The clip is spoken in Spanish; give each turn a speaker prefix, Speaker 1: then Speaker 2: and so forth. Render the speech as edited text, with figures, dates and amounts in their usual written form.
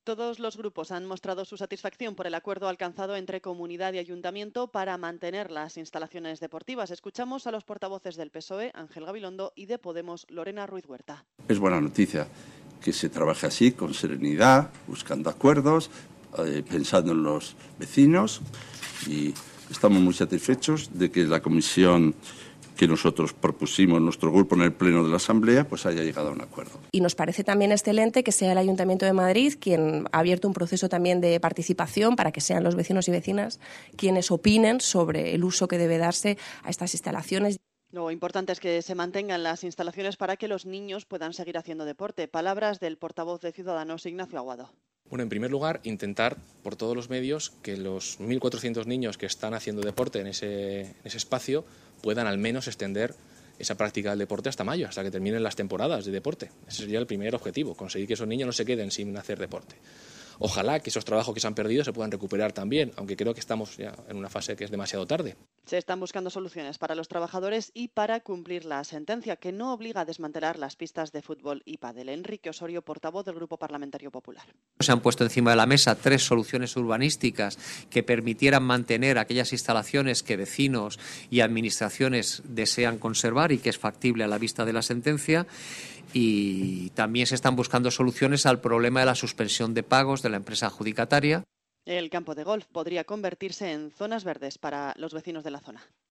Speaker 1: Todos los grupos han mostrado su satisfacción por el acuerdo alcanzado entre comunidad y ayuntamiento para mantener las instalaciones deportivas. Escuchamos a los portavoces del PSOE, Ángel Gabilondo, y de Podemos, Lorena Ruiz Huerta.
Speaker 2: Es buena noticia que se trabaje así, con serenidad, buscando acuerdos, pensando en los vecinos, y estamos muy satisfechos de que la comisión que nosotros propusimos, nuestro grupo en el Pleno de la Asamblea, pues haya llegado a un acuerdo.
Speaker 3: Y nos parece también excelente que sea el Ayuntamiento de Madrid quien ha abierto un proceso también de participación para que sean los vecinos y vecinas quienes opinen sobre el uso que debe darse a estas instalaciones.
Speaker 1: Lo importante es que se mantengan las instalaciones para que los niños puedan seguir haciendo deporte. Palabras del portavoz de Ciudadanos, Ignacio Aguado.
Speaker 4: Bueno, en primer lugar, intentar por todos los medios que los 1.400 niños que están haciendo deporte en ese espacio puedan al menos extender esa práctica del deporte hasta mayo, hasta que terminen las temporadas de deporte. Ese sería el primer objetivo, conseguir que esos niños no se queden sin hacer deporte. Ojalá que esos trabajos que se han perdido se puedan recuperar también, aunque creo que estamos ya en una fase que es demasiado tarde.
Speaker 1: Se están buscando soluciones para los trabajadores y para cumplir la sentencia que no obliga a desmantelar las pistas de fútbol y pádel. Enrique Osorio, portavoz del Grupo Parlamentario Popular.
Speaker 5: Se han puesto encima de la mesa 3 soluciones urbanísticas que permitieran mantener aquellas instalaciones que vecinos y administraciones desean conservar y que es factible a la vista de la sentencia. Y también se están buscando soluciones al problema de la suspensión de pagos de la empresa adjudicataria.
Speaker 1: El campo de golf podría convertirse en zonas verdes para los vecinos de la zona.